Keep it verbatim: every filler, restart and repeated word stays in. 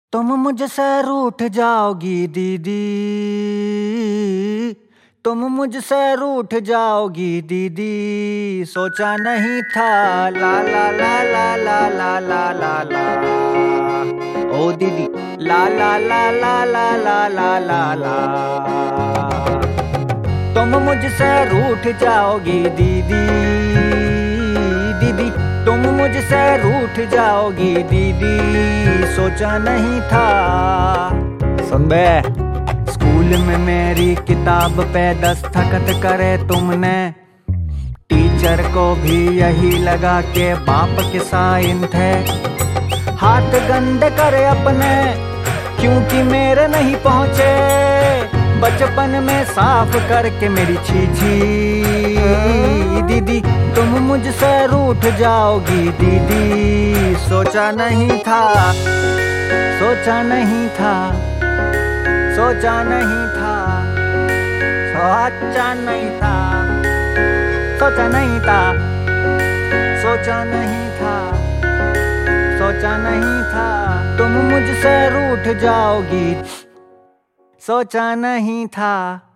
तुम मुझसे रूठ जाओगी दीदी, तुम मुझसे रूठ जाओगी दीदी, सोचा नहीं था ला ला ला ला ला ला ला ला ला ओ दीदी ला ला ला ला ला ला ला ला ला तुम मुझसे रूठ जाओगी दीदी, दीदी तुम मुझसे रूठ जाओगी दीदी, सोचा नहीं था। सुन बे, स्कूल में मेरी किताब पे दस्तखत करे तुमने, टीचर को भी यही लगा के बाप के साइन थे। हाथ गंदे करे अपने क्योंकि मेरे नहीं पहुंचे, बचपन में साफ करके मेरी छीछी। दीदी तुम मुझसे रूठ जाओगी दीदी, सोचा नहीं था, सोचा नहीं था, सोचा नहीं था, सोचा नहीं था, सोचा नहीं था, सोचा नहीं था, सोचा नहीं था, तुम मुझसे रूठ जाओगी, सोचा नहीं था।